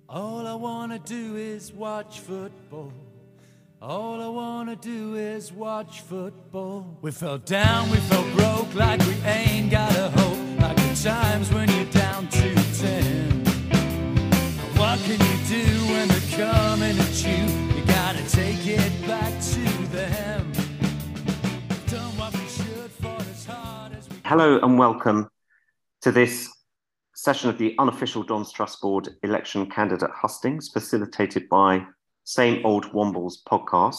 All I wanna do is watch football. All I wanna do is watch football. We fell down, we felt broke, like we ain't got a hope. Like the times when you're down to 10. What can you do when they're coming at you? You gotta take it back to them. Done what we should for as hard as we can. Hello and welcome to this session of the unofficial Don's Trust Board election candidate hustings, facilitated by Same Old Wombles podcast.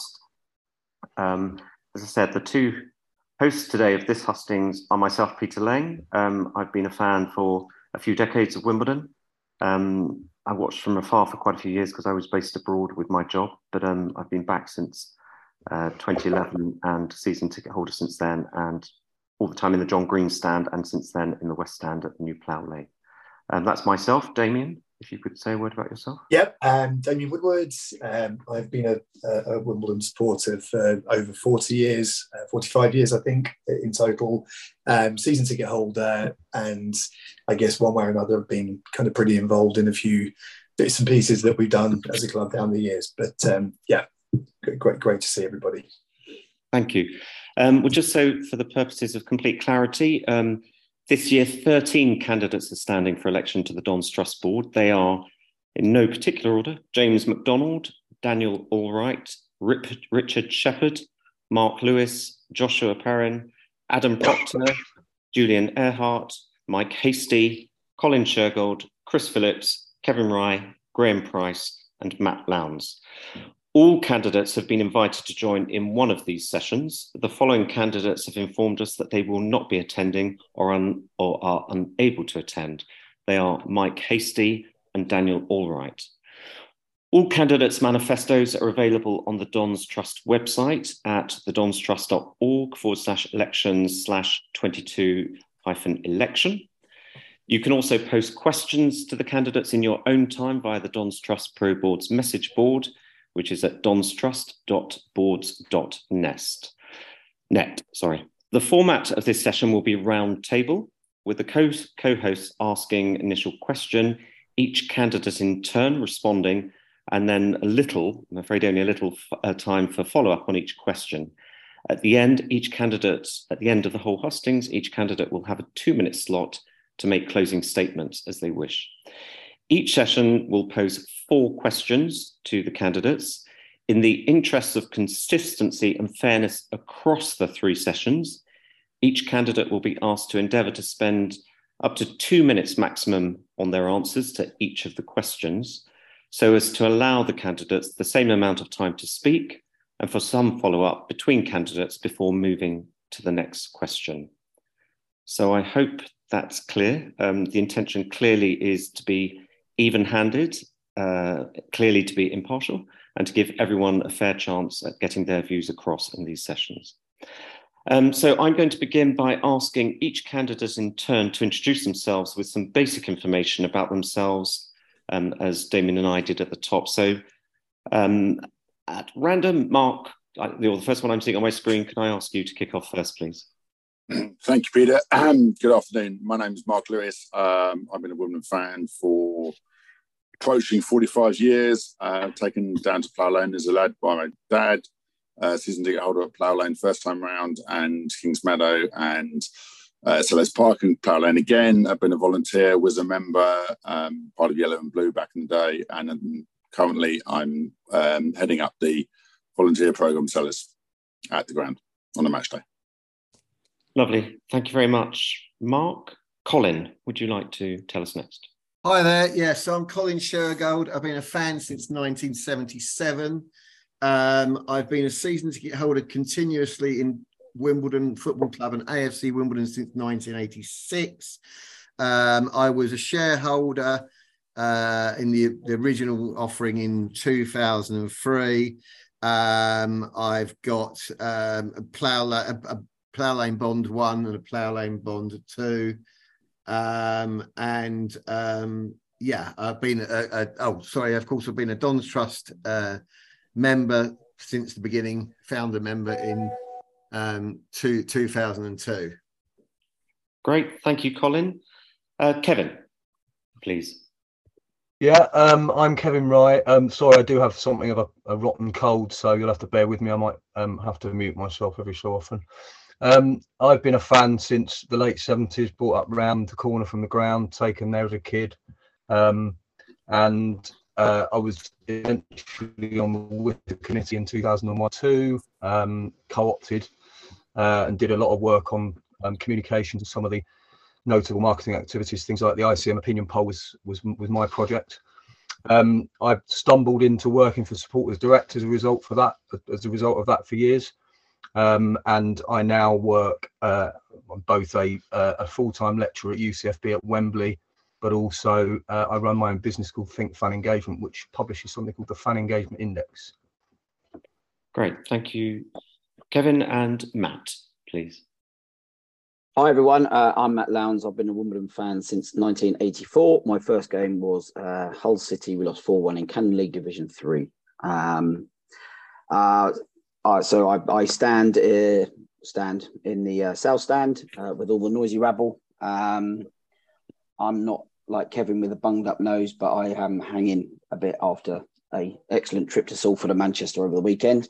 As I said, the two hosts today of this hustings are myself, Peter Lang. I've been a fan for a few decades of Wimbledon. I watched from afar for quite a few years because I was based abroad with my job, but I've been back since 2011 and season ticket holder since then, and all the time in the John Green stand, and since then in the West Stand at the New Plough Lane. That's myself. Damien, if you could say a word about yourself. Yep, Damien Woodward. I've been a Wimbledon supporter for over 40 years, 45 years, I think, in total. Season ticket holder, and I guess one way or another I've been kind of pretty involved in a few bits and pieces that we've done as a club down the years. But yeah, great to see everybody. Thank you. Well, just so for the purposes of complete clarity, this year 13 candidates are standing for election to the Don's Trust Board. They are, in no particular order, James McDonald, Daniel Allwright, Richard Shepherd, Mark Lewis, Joshua Perrin, Adam Proctor, Julian Earhart, Mike Hasty, Colin Shergold, Chris Phillips, Kevin Rye, Graham Price, and Matt Lowndes. All candidates have been invited to join in one of these sessions. The following candidates have informed us that they will not be attending or are unable to attend. They are Mike Hasty and Daniel Allwright. All candidates' manifestos are available on the Don's Trust website at thedonstrust.org/elections/22-election. You can also post questions to the candidates in your own time via the Don's Trust Pro Board's message board, which is at donstrust.boards.net. The format of this session will be round table, with the co-hosts asking initial question, each candidate in turn responding, and then I'm afraid only a little time for follow-up on each question. At the end of the whole hustings, each candidate will have a 2-minute slot to make closing statements as they wish. Each session will pose 4 questions to the candidates. In the interests of consistency and fairness across the 3 sessions, each candidate will be asked to endeavour to spend up to 2 minutes maximum on their answers to each of the questions, so as to allow the candidates the same amount of time to speak and for some follow-up between candidates before moving to the next question. So I hope that's clear. The intention clearly is to be even-handed, clearly to be impartial, and to give everyone a fair chance at getting their views across in these sessions. So I'm going to begin by asking each candidate in turn to introduce themselves with some basic information about themselves, as Damien and I did at the top. So at random, Mark, the first one I'm seeing on my screen, can I ask you to kick off first, please? Thank you, Peter. Good afternoon. My name is Mark Lewis. I've been a Wimbledon fan for approaching 45 years, taken down to Plough Lane as a lad by my dad, season ticket holder at Plough Lane first time round, and Kings Meadow and Selhurst Park and Plough Lane again. I've been a volunteer, was a member, part of Yellow and Blue back in the day, and currently I'm heading up the volunteer programme Selhurst at the ground on a match day. Lovely. Thank you very much, Mark. Colin, would you like to tell us next? Hi there. Yes, so I'm Colin Shergold. I've been a fan since 1977. I've been a season ticket holder continuously in Wimbledon Football Club and AFC Wimbledon since 1986. I was a shareholder in the original offering in 2003. I've got a Plough Lane Bond 1 and a Plough Lane Bond 2. Yeah, I've been of course, I've been a Don's Trust member since the beginning, founder member in 2002. Great, thank you, Colin. Kevin, please. Yeah, I'm Kevin Wright. Sorry, I do have something of a rotten cold, so you'll have to bear with me. I might have to mute myself every so often. I've been a fan since the late 70s, brought up round the corner from the ground, taken there as a kid. And I was eventually with the committee in 2001-2, co-opted and did a lot of work on communication to some of the notable marketing activities, things like the ICM opinion poll was my project. I've stumbled into working for Supporters Direct as a result of that for years. And I now work both a full-time lecturer at UCFB at Wembley, but also I run my own business called Think Fan Engagement, which publishes something called the Fan Engagement Index. Great, thank you, Kevin. And Matt, please. Hi everyone, I'm Matt Lowndes. I've been a Wimbledon fan since 1984. My first game was Hull City. We lost 4-1 in Canon League Division 3. So I stand in the south stand with all the noisy rabble. I'm not like Kevin with a bunged up nose, but I am hanging a bit after an excellent trip to Salford and Manchester over the weekend.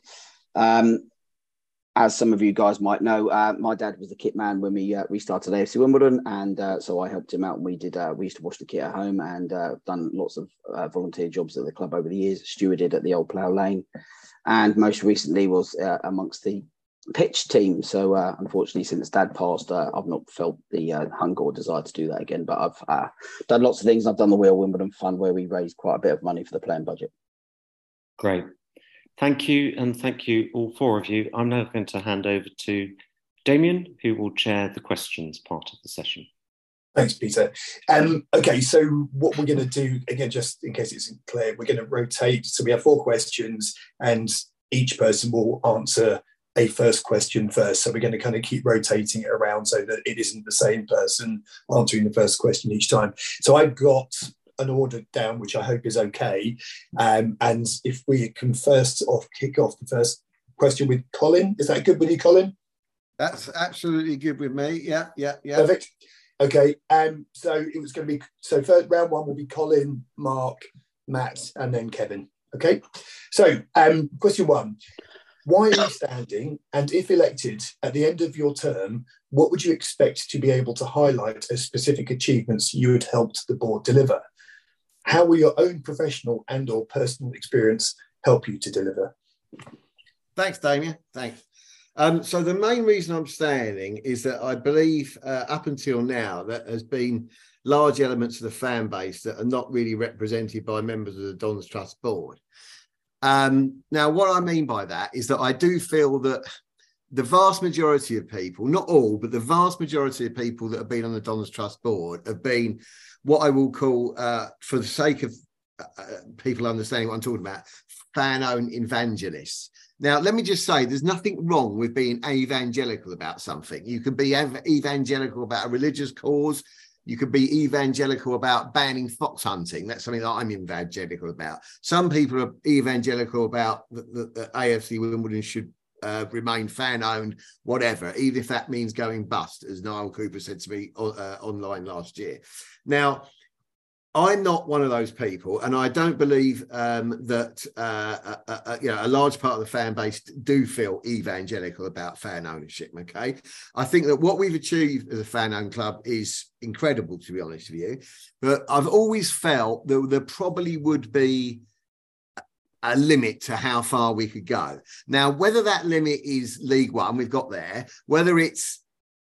As some of you guys might know, my dad was the kit man when we restarted AFC Wimbledon, and so I helped him out. And we used to wash the kit at home, and done lots of volunteer jobs at the club over the years. Stewarded at the Old Plough Lane, and most recently was amongst the pitch team. So unfortunately, since Dad passed, I've not felt the hunger or desire to do that again. But I've done lots of things. I've done the Wheel Wimbledon Fund, where we raised quite a bit of money for the playing budget. Great. Thank you, and thank you all four of you. I'm now going to hand over to Damien, who will chair the questions part of the session. Thanks, Peter. Okay, so what we're going to do, again, just in case it's clear, we're going to rotate. So we have 4 questions, and each person will answer a first question first. So we're going to kind of keep rotating it around so that it isn't the same person answering the first question each time. So I've got an order down, which I hope is okay. And if we can kick off the first question with Colin. Is that good with you, Colin? That's absolutely good with me. Yeah. Perfect. Okay. So it was going to be, first round 1 will be Colin, Mark, Matt, and then Kevin. Okay. So question 1. Why are you standing? And if elected at the end of your term, what would you expect to be able to highlight as specific achievements you had helped the board deliver? How will your own professional and or personal experience help you to deliver? Thanks, Damien. Thanks. So the main reason I'm standing is that I believe up until now there has been large elements of the fan base that are not really represented by members of the Dons Trust board. Now, what I mean by that is that I do feel that the vast majority of people, not all, but the vast majority of people that have been on the Dons Trust board have been what I will call, for the sake of people understanding what I'm talking about, fan-owned evangelists. Now, let me just say, there's nothing wrong with being evangelical about something. You can be evangelical about a religious cause. You could be evangelical about banning fox hunting. That's something that I'm evangelical about. Some people are evangelical about the AFC Wimbledon should remain fan-owned, whatever, even if that means going bust, as Niall Cooper said to me online last year. Now, I'm not one of those people, and I don't believe that a large part of the fan base do feel evangelical about fan ownership. Okay, I think that what we've achieved as a fan-owned club is incredible, to be honest with you. But I've always felt that there probably would be a limit to how far we could go. Now, whether that limit is League One, we've got there, whether it's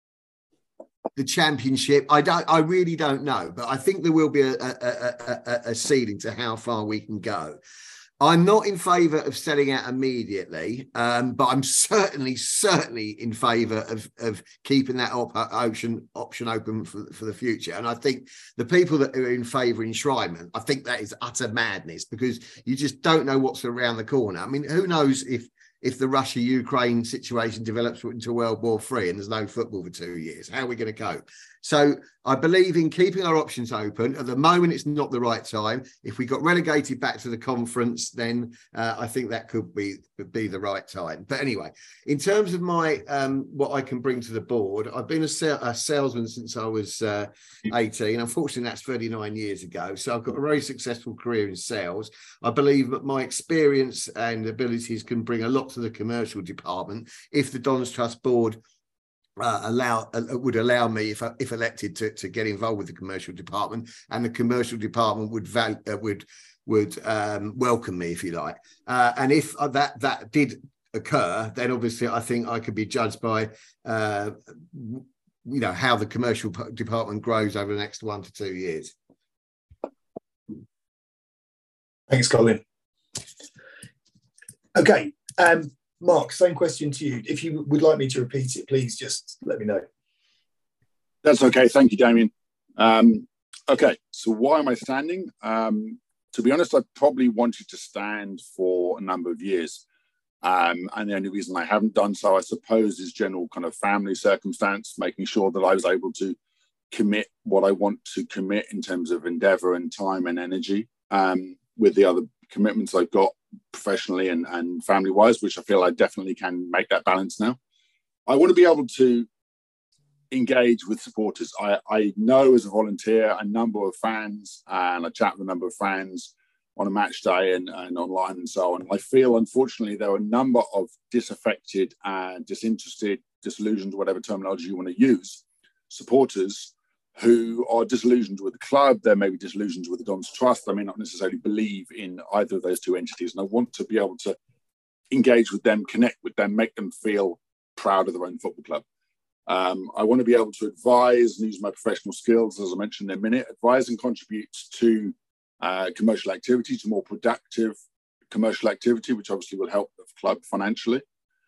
the Championship, I really don't know, but I think there will be a ceiling to how far we can go. I'm not in favour of selling out immediately, but I'm certainly in favour of keeping that option open for the future. And I think the people that are in favour of enshrinement, I think that is utter madness, because you just don't know what's around the corner. I mean, who knows if the Russia-Ukraine situation develops into World War III and there's no football for 2 years? How are we going to cope? So I believe in keeping our options open. At the moment, it's not the right time. If we got relegated back to the conference, then I think that could be the right time. But anyway, in terms of my what I can bring to the board, I've been a salesman since I was 18. Unfortunately, that's 39 years ago. So I've got a very successful career in sales. I believe that my experience and abilities can bring a lot to the commercial department if the Dons Trust board would allow me, if elected, to get involved with the commercial department, and the commercial department would welcome me, if you like. And if that did occur, then obviously I think I could be judged by how the commercial department grows over the next 1 to 2 years. Thanks, Colin. Okay. Mark, same question to you. If you would like me to repeat it, please just let me know. That's okay. Thank you, Damien. Okay, so why am I standing? To be honest, I probably wanted to stand for a number of years. And the only reason I haven't done so, I suppose, is general kind of family circumstance, making sure that I was able to commit what I want to commit in terms of endeavour and time and energy with the other commitments I've got professionally and family-wise, which I feel I definitely can make that balance now. I want to be able to engage with supporters. I know as a volunteer a number of fans, and I chat with a number of fans on a match day and online and so on. I feel, unfortunately, there are a number of disaffected and disinterested, disillusioned, whatever terminology you want to use, supporters who are disillusioned with the club. They may be disillusioned with the Dons Trust. They may not necessarily believe in either of those two entities. And I want to be able to engage with them, connect with them, make them feel proud of their own football club. I want to be able to advise and use my professional skills, as I mentioned in a minute, advise and contribute to commercial activity, to more productive commercial activity, which obviously will help the club financially.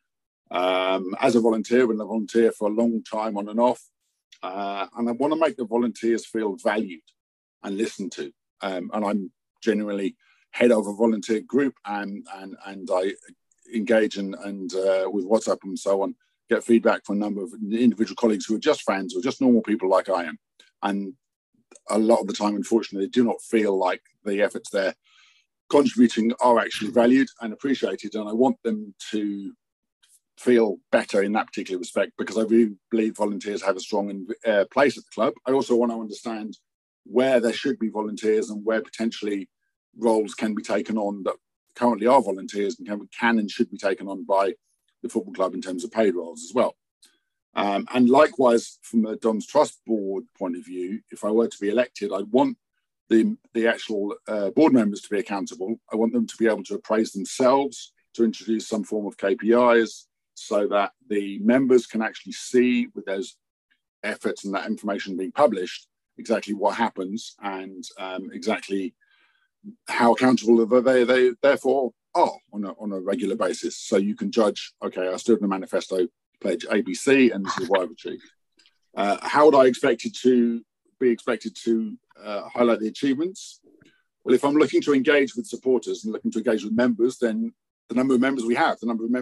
As a volunteer, I've been a volunteer for a long time on and off. And I want to make the volunteers feel valued and listened to. And I'm genuinely head of a volunteer group, and I engage and with WhatsApp and so on, get feedback from a number of individual colleagues who are just fans or just normal people like I am. And a lot of the time, unfortunately, they do not feel like the efforts they're contributing are actually valued and appreciated. And I want them to feel better in that particular respect, because I really believe volunteers have a strong place at the club. I also want to understand where there should be volunteers and where potentially roles can be taken on that currently are volunteers and can and should be taken on by the football club in terms of paid roles as well. And likewise, from the Dons Trust board point of view, if I were to be elected, I want the actual board members to be accountable. I want them to be able to appraise themselves, to introduce some form of KPIs, so that the members can actually see, with those efforts and that information being published, exactly what happens and exactly how accountable they therefore are on a regular basis. So you can judge, okay, I stood in the manifesto pledge ABC and this is what I've achieved. How would I be expected to highlight the achievements? Well, if I'm looking to engage with supporters and looking to engage with members, then the number of members we have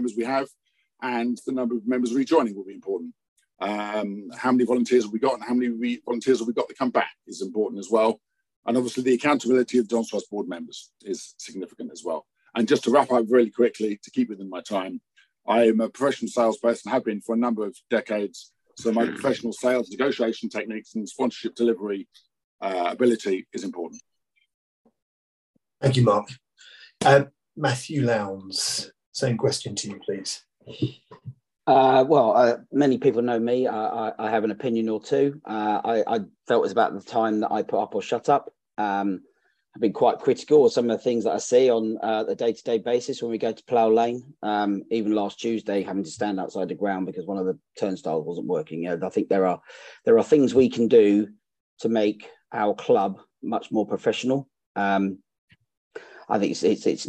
and the number of members rejoining will be important. How many volunteers have we got and how many volunteers have we got to come back is important as well. And obviously the accountability of Dons Trust board members is significant as well. And just to wrap up really quickly, to keep within my time, I am a professional salesperson, have been for a number of decades. So my professional sales negotiation techniques and sponsorship delivery ability is important. Thank you, Mark. Matthew Lowndes, same question to you, please. Many people know me. I have an opinion or two. I felt it was about the time that I put up or shut up. I've been quite critical of some of the things that I see on a day-to-day basis when we go to Plough Lane. Even last Tuesday, having to stand outside the ground because one of the turnstiles wasn't working. I think there are things we can do to make our club much more professional. I think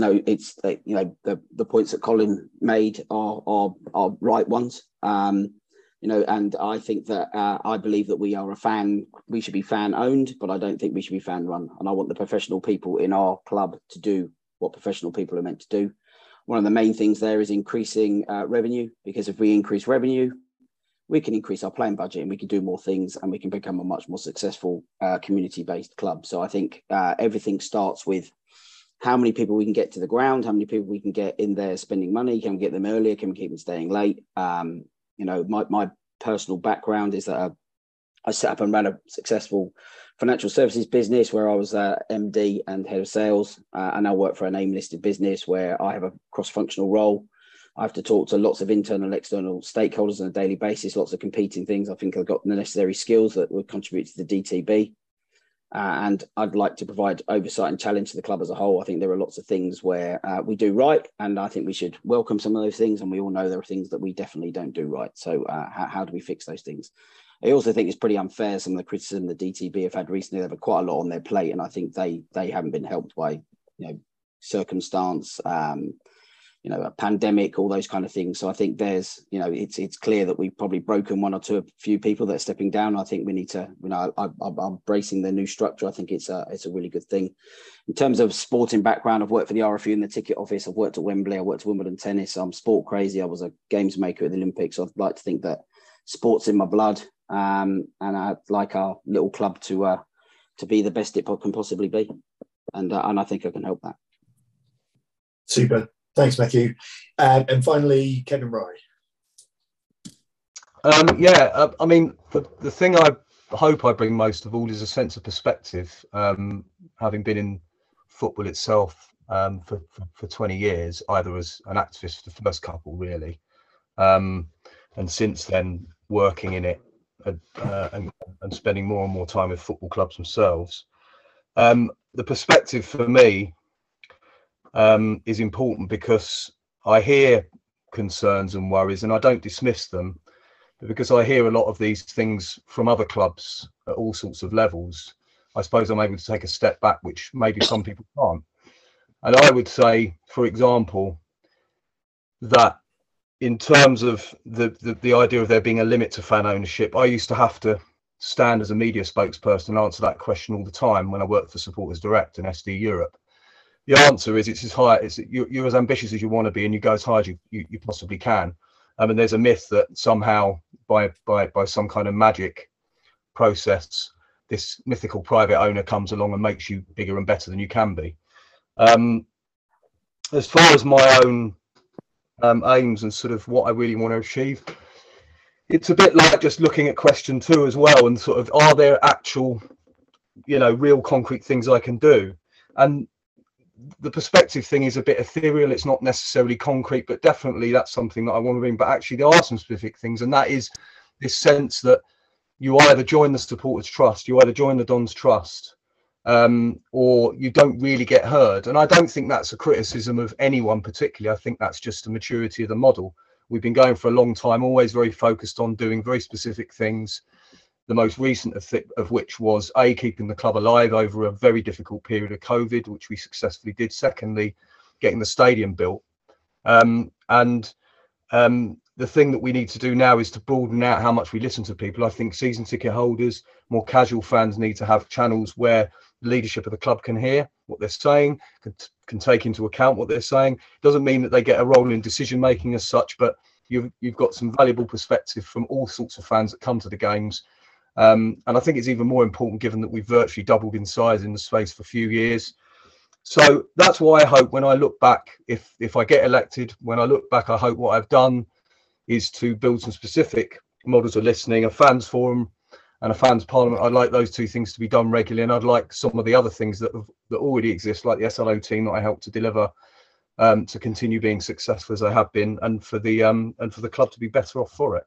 the points that Colin made are right ones. And I think that I believe that we should be fan owned, but I don't think we should be fan run. And I want the professional people in our club to do what professional people are meant to do. One of the main things there is increasing revenue, because if we increase revenue, we can increase our playing budget and we can do more things and we can become a much more successful community-based club. So I think everything starts with how many people we can get to the ground, how many people we can get in there spending money, can we get them earlier, can we keep them staying late? My personal background is that I set up and ran a successful financial services business where I was MD and head of sales. I now work for a name-listed business where I have a cross-functional role. I have to talk to lots of internal and external stakeholders on a daily basis, lots of competing things. I think I've got the necessary skills that would contribute to the DTB. And I'd like to provide oversight and challenge to the club as a whole. I think there are lots of things where we do right, and I think we should welcome some of those things. And we all know there are things that we definitely don't do right. So how do we fix those things? I also think it's pretty unfair, some of the criticism the DTB have had recently. They've had quite a lot on their plate, and I think they haven't been helped by circumstance, a pandemic, all those kind of things. So I think there's, it's clear that we've probably broken one or two, a few people that are stepping down. I think we need to, I'm bracing the new structure. I think it's a really good thing. In terms of sporting background, I've worked for the RFU in the ticket office. I've worked at Wembley. I worked at Wimbledon tennis. I'm sport crazy. I was a games maker at the Olympics. So I'd like to think that sport's in my blood. And I'd like our little club to be the best it can possibly be. And I think I can help that. Super. Thanks, Matthew. And finally, Kevin Rye. The thing I hope I bring most of all is a sense of perspective. Having been in football itself for 20 years, either as an activist for the first couple, really, and since then working in it and spending more and more time with football clubs themselves. The perspective for me is important because I hear concerns and worries, and I don't dismiss them, but because I hear a lot of these things from other clubs at all sorts of levels, I suppose I'm able to take a step back, which maybe some people can't. And I would say, for example, that in terms of the idea of there being a limit to fan ownership, I used to have to stand as a media spokesperson and answer that question all the time when I worked for Supporters Direct and SD Europe. The answer is it's as high, you're as ambitious as you want to be, and you go as high as you possibly can. And there's a myth that somehow by some kind of magic process, this mythical private owner comes along and makes you bigger and better than you can be. As far as my own aims and sort of what I really want to achieve, it's a bit like just looking at question 2 as well, and sort of, are there actual, real concrete things I can do? And the perspective thing is a bit ethereal. It's not necessarily concrete, but definitely that's something that I want to bring. But actually there are some specific things, and that is this sense that you either join the Supporters Trust, you either join the Dons Trust, or you don't really get heard. And I don't think that's a criticism of anyone particularly. I think that's just the maturity of the model. We've been going for a long time, always very focused on doing very specific things. The most recent of which was keeping the club alive over a very difficult period of COVID, which we successfully did. Secondly, getting the stadium built. The thing that we need to do now is to broaden out how much we listen to people. I think season ticket holders, more casual fans need to have channels where the leadership of the club can hear what they're saying, can take into account what they're saying. It doesn't mean that they get a role in decision making as such, but you've got some valuable perspective from all sorts of fans that come to the games. And I think it's even more important given that we've virtually doubled in size in the space for a few years. So that's why I hope when I look back, if I get elected, when I look back, I hope what I've done is to build some specific models of listening, a fans forum and a fans parliament. I'd like those two things to be done regularly, and I'd like some of the other things that already exist, like the SLO team that I helped to deliver, to continue being successful as they have been, and for the club to be better off for it.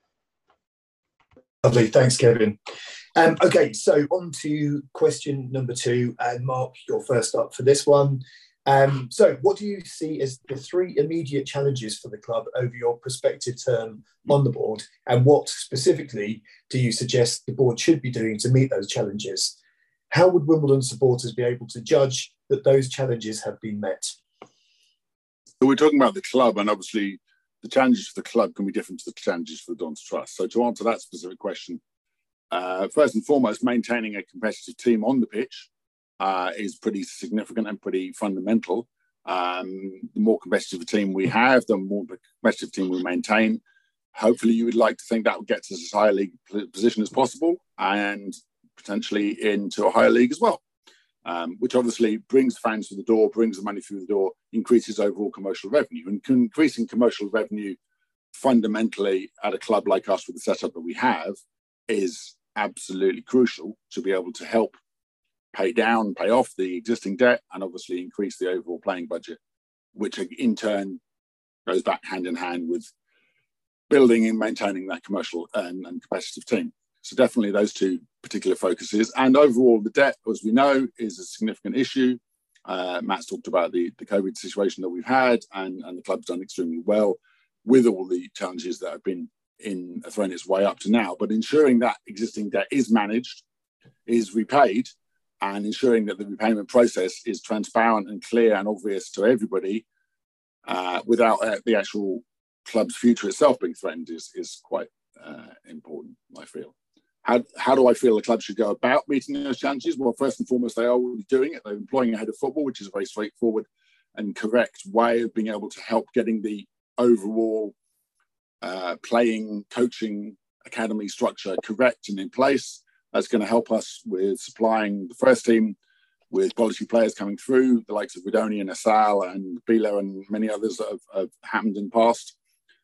Lovely, thanks, Kevin. Okay, so on to question number 2, and Mark, you're first up for this one. So what do you see as the 3 immediate challenges for the club over your prospective term on the board, and what specifically do you suggest the board should be doing to meet those challenges? How would Wimbledon supporters be able to judge that those challenges have been met? So we're talking about the club, and obviously the challenges for the club can be different to the challenges for the Dons Trust. So to answer that specific question, first and foremost, maintaining a competitive team on the pitch is pretty significant and pretty fundamental. The more competitive a team we have, the more competitive team we maintain. Hopefully, you would like to think that would get to as high a league position as possible and potentially into a higher league as well, which obviously brings fans through the door, brings the money through the door, increases overall commercial revenue. And increasing commercial revenue fundamentally at a club like us with the setup that we have is absolutely crucial to be able to help pay off the existing debt and obviously increase the overall playing budget, which in turn goes back hand in hand with building and maintaining that commercial and competitive team. So definitely those two particular focuses. And overall, the debt, as we know, is a significant issue. Matt's talked about the COVID situation that we've had, and the club's done extremely well with all the challenges that have been thrown its way up to now. But ensuring that existing debt is managed, is repaid, and ensuring that the repayment process is transparent and clear and obvious to everybody without the actual club's future itself being threatened is quite important, I feel. How do I feel the club should go about meeting those challenges? Well, first and foremost, they are already doing it. They're employing a head of football, which is a very straightforward and correct way of being able to help getting the overall playing, coaching, academy structure correct and in place. That's going to help us with supplying the first team with quality players coming through, the likes of Widoni and Asal and Bila and many others that have happened in the past.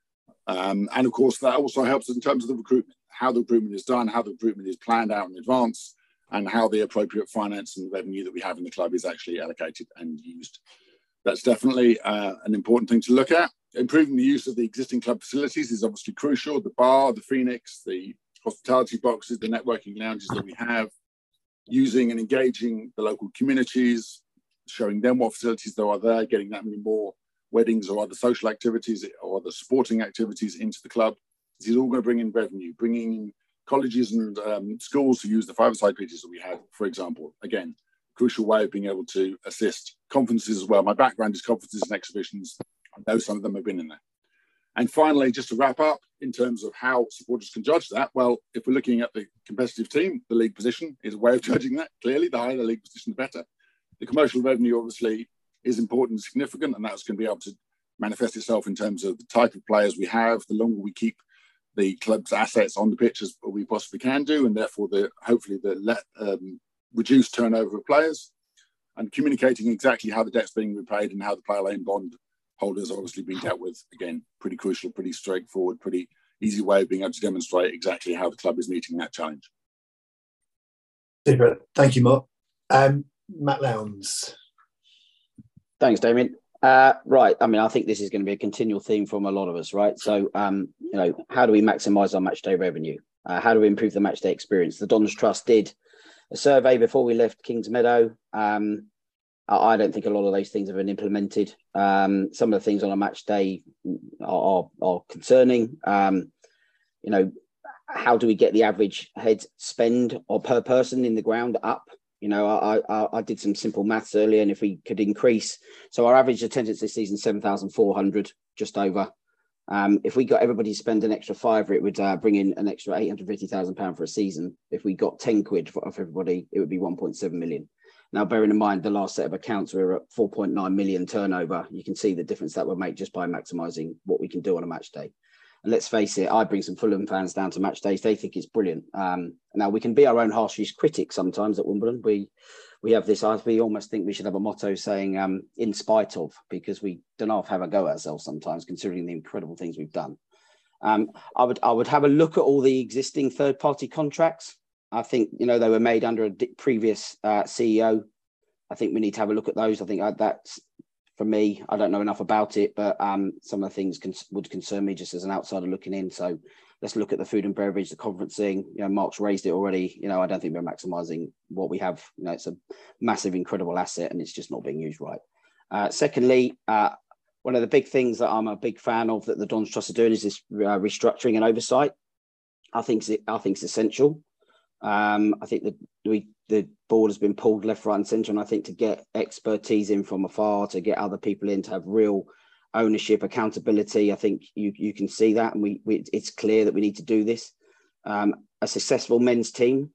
And of course, that also helps in terms of the recruitment, how the recruitment is done, how the recruitment is planned out in advance, and how the appropriate finance and revenue that we have in the club is actually allocated and used. That's definitely an important thing to look at. Improving the use of the existing club facilities is obviously crucial. The bar, the Phoenix, the hospitality boxes, the networking lounges that we have, using and engaging the local communities, showing them what facilities there are there, getting that many more weddings or other social activities or other sporting activities into the club. This is all going to bring in revenue, bringing in colleges and schools to use the five-a-side pitches that we have, for example. Again, crucial way of being able to assist conferences as well. My background is conferences and exhibitions. I know some of them have been in there. And finally, just to wrap up, in terms of how supporters can judge that, well, if we're looking at the competitive team, the league position is a way of judging that. Clearly, the higher the league position, the better. The commercial revenue, obviously, is important and significant, and that's going to be able to manifest itself in terms of the type of players we have. The longer we keep the club's assets on the pitch as we possibly can do, and therefore hopefully the reduced turnover of players, and communicating exactly how the debt's being repaid and how the player loan bond holders are obviously being dealt with. Again, pretty crucial, pretty straightforward, pretty easy way of being able to demonstrate exactly how the club is meeting that challenge. Super. Thank you, Mark. Matt Lowndes. Thanks, Damien. Right. I mean, I think this is going to be a continual theme from a lot of us, right? So, how do we maximise our matchday revenue? How do we improve the matchday experience? The Dons Trust did a survey before we left Kings Meadow. I don't think a lot of those things have been implemented. Some of the things on a match day are concerning. How do we get the average head spend or per person in the ground up? I did some simple maths earlier, and if we could increase, so our average attendance this season 7,400, just over. If we got everybody to spend an extra £5, it would bring in an extra £850,000 for a season. If we got 10 quid for everybody, it would be 1.7 million. Now, bearing in mind the last set of accounts, we were at 4.9 million turnover. You can see the difference that would make just by maximising what we can do on a match day. And let's face it, I bring some Fulham fans down to match days. They think it's brilliant. Now, we can be our own harshest critics sometimes at Wimbledon. We have this, we almost think we should have a motto saying, in spite of, because we don't half have a go at ourselves sometimes, considering the incredible things we've done. I would have a look at all the existing third-party contracts. I think, they were made under a previous CEO. I think we need to have a look at those. I think that's, for me, I don't know enough about it, but some of the things would concern me just as an outsider looking in. So let's look at the food and beverage, the conferencing. Mark's raised it already. I don't think we're maximising what we have. It's a massive, incredible asset, and it's just not being used right. Secondly, one of the big things that I'm a big fan of that the Dons Trust are doing is this restructuring and oversight. I think it's essential. I think that the board has been pulled left, right and centre, and I think to get expertise in from afar, to get other people in, to have real ownership, accountability, I think you can see that, and it's clear that we need to do this. A successful men's team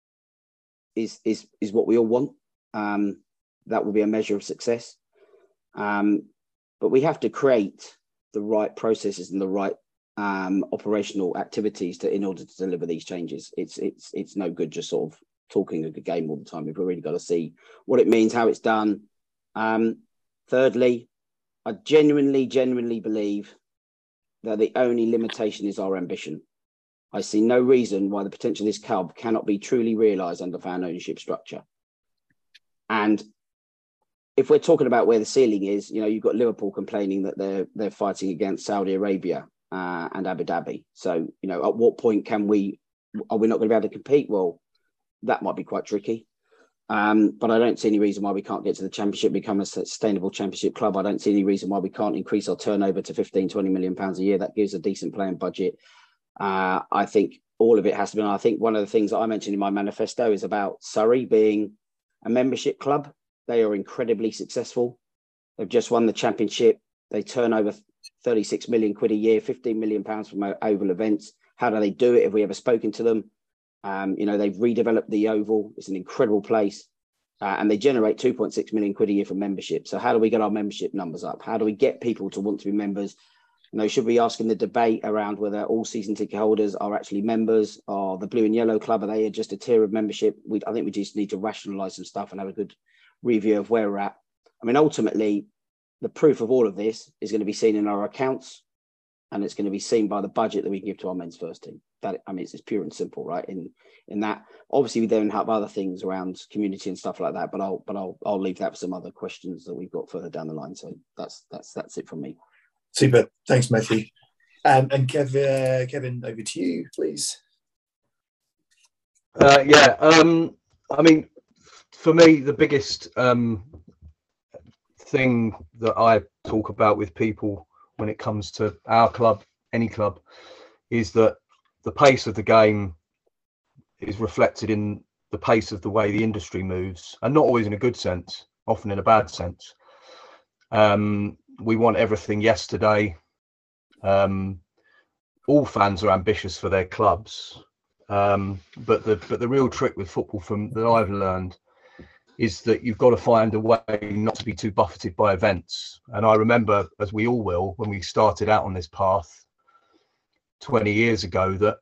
is what we all want. That will be a measure of success. But we have to create the right processes and the right operational activities in order to deliver these changes. It's no good just sort of talking a good game all the time. We've really got to see what it means, how it's done. Thirdly, I genuinely believe that the only limitation is our ambition. I see no reason why the potential of this club cannot be truly realised under fan ownership structure. And if we're talking about where the ceiling is, you've got Liverpool complaining that they're fighting against Saudi Arabia and Abu Dhabi. So, at what point are we not going to be able to compete? Well, that might be quite tricky. But I don't see any reason why we can't get to the Championship, become a sustainable Championship club. I don't see any reason why we can't increase our turnover to 15, 20 million pounds a year. That gives a decent playing budget. I think all of it has to be. I think one of the things that I mentioned in my manifesto is about Surrey being a membership club. They are incredibly successful. They've just won the Championship. They turn over 36 million quid a year, 15 million pounds from Oval events. How do they do it? Have we ever spoken to them? They've redeveloped the Oval. It's an incredible place. And they generate 2.6 million quid a year from membership. So how do we get our membership numbers up? How do we get people to want to be members? Should we be asking the debate around whether all season ticket holders are actually members, or the Blue and Yellow Club, are they just a tier of membership? I think we just need to rationalise some stuff and have a good review of where we're at. Ultimately, the proof of all of this is going to be seen in our accounts, and it's going to be seen by the budget that we give to our men's first team. It's pure and simple, right? In that, obviously, we then have other things around community and stuff like that. But I'll leave that for some other questions that we've got further down the line. So that's it from me. Super. Thanks, Matthew. And Kevin, over to you, please. For me, the biggest thing that I talk about with people when it comes to our club, any club, is that the pace of the game is reflected in the pace of the way the industry moves, and not always in a good sense, often in a bad sense. We want everything yesterday. All fans are ambitious for their clubs, but the real trick with football, that I've learned, is that you've got to find a way not to be too buffeted by events. And I remember, as we all will, when we started out on this path 20 years ago, that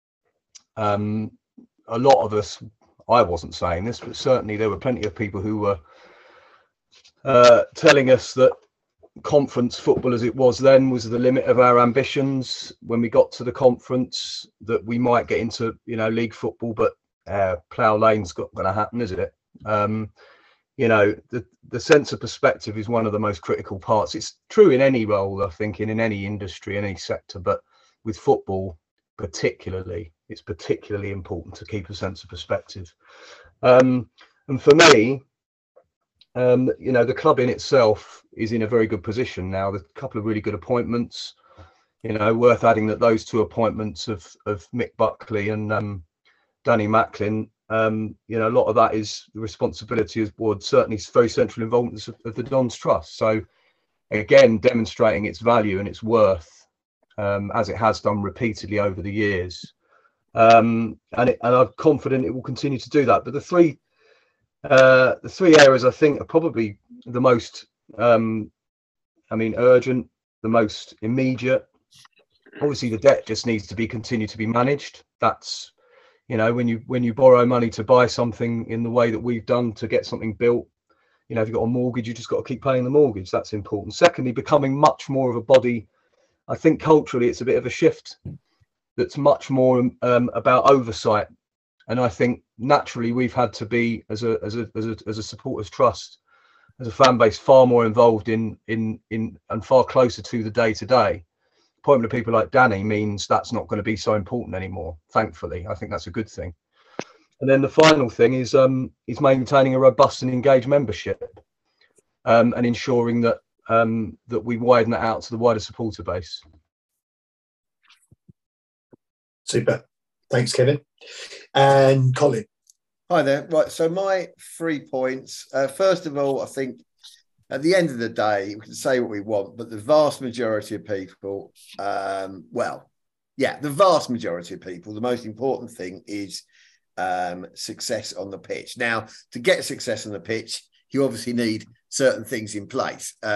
a lot of us, I wasn't saying this, but certainly there were plenty of people who were telling us that conference football as it was then was the limit of our ambitions. When we got to the conference, that we might get into league football, but Plough Lane's not going to happen, is it? The sense of perspective is one of the most critical parts. It's true in any role, I think, in any industry, any sector, but with football particularly, it's particularly important to keep a sense of perspective. And for me, the club in itself is in a very good position now. There's a couple of really good appointments. Worth adding that those two appointments of Mick Buckley and Danny Macklin, a lot of that is the responsibility as board, certainly very central involvement of the Dons Trust. So again, demonstrating its value and its worth, as it has done repeatedly over the years. And I'm confident it will continue to do that. But the three areas I think are probably the most urgent, the most immediate. Obviously, the debt just needs to continue to be managed. That's, when you borrow money to buy something in the way that we've done to get something built, if you've got a mortgage, you just got to keep paying the mortgage. That's important. Secondly, becoming much more of a body. I think culturally it's a bit of a shift that's much more about oversight. And I think naturally we've had to be, as a supporters trust, as a fan base, far more involved in and far closer to the day to day. Appointment of people like Danny means that's not going to be so important anymore. Thankfully, I think that's a good thing. And then the final thing is maintaining a robust and engaged membership, and ensuring that that we widen that out to the wider supporter base. Super. Thanks, Kevin. And Colin. Hi there. Right. So my 3 points. First of all, I think at the end of the day, we can say what we want, but the vast majority of people, the vast majority of people, the most important thing is success on the pitch. Now, to get success on the pitch, you obviously need certain things in place.